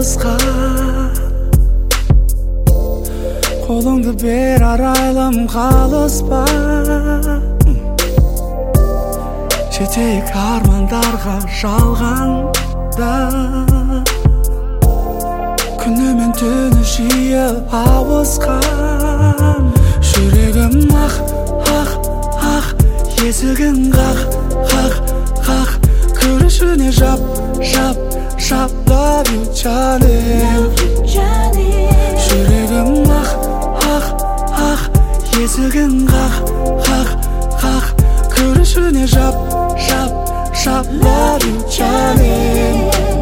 алысқа. Қолыңды бер арайлым қалыспа. Жетейік армандарға жалғанда. Күні мен түні жиі ауысқан. Жүрегім ақ, ақ, ақ, есігін қақ, қақ, қақ. Күрішіне жап, жап, жап. Love you, жаным. Жүрегім ақ, ақ, ақ, есігін қақ, қақ, қақ. Күрішіне жап, жап, жап. Love you, жаным.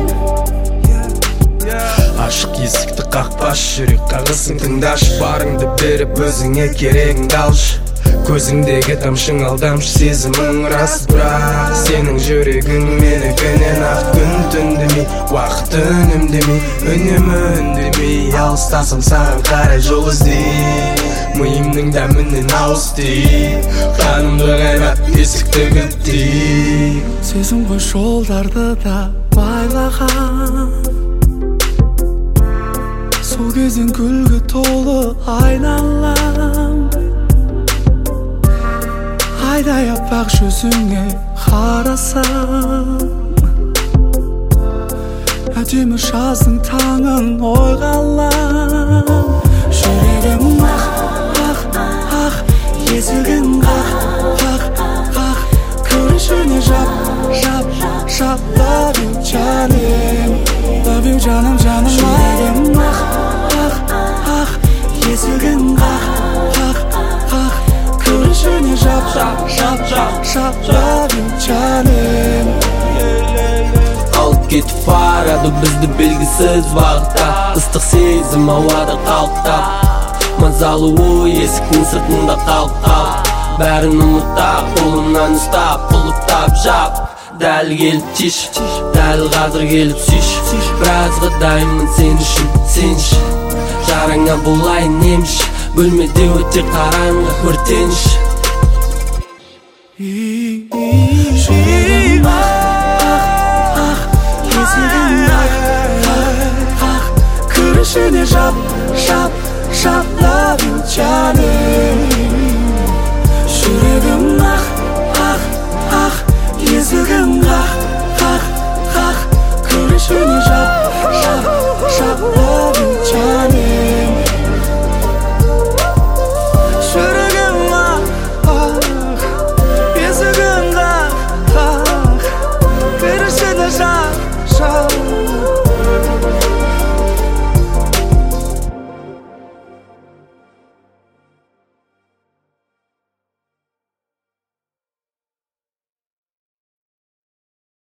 Ашық есікті қақпаш, жүрек қағысын тыңдашы. Барыңды беріп өзіңе керегіңді алшы. Көзіңдегі тамшың алдамшы, сезімің рас, бірақ сенің жүрегің менікінен ақ. Күн түндемей, уақыт үнемдемей, үнемі үндемей. Алыстасам саған қарай жол іздей, миымның дәмінен ауызтей. Қанымды қайнат, есікті кілттей. Сезім ғой жолдарды да байлаған. Сол кезден күлгі толы айналам. Айдай аппақ жүзіңе қарасам, әдемі жаздың таңын ойға алам. Жүрегім ақ, ақ, ақ, есігін қақ, қақ, қақ. Күрішіне жап, жап, жап. Love you, жаным. Love you, жаным, жаным. Жүрегім ақ, ақ, ақ, есігін қақ, қақ, қақ. Күрішіне жап, жап, жап, жап, жап. Love you, жаным. Алып кетіп барады бізді белгісіз бағытта. Ыстық сезім ауада қалықтап, мазалы ой есіктің сыртында қалып. Бәрін ұмытта, қолымнан ұстап, ұлықтап жап. Дәл келіп тиш, дәл қазір келіп сүйш. Біразға дайынмын сен үшін, сен үшін. Жараңа болайын еміш, бөлмеде өте қараңғы өртеніш. Жүрегім ақ, ақ, есігін қақ, қақ. Күрішіне жап, жап, жап. Love you, жаным. Жүрегім ақ,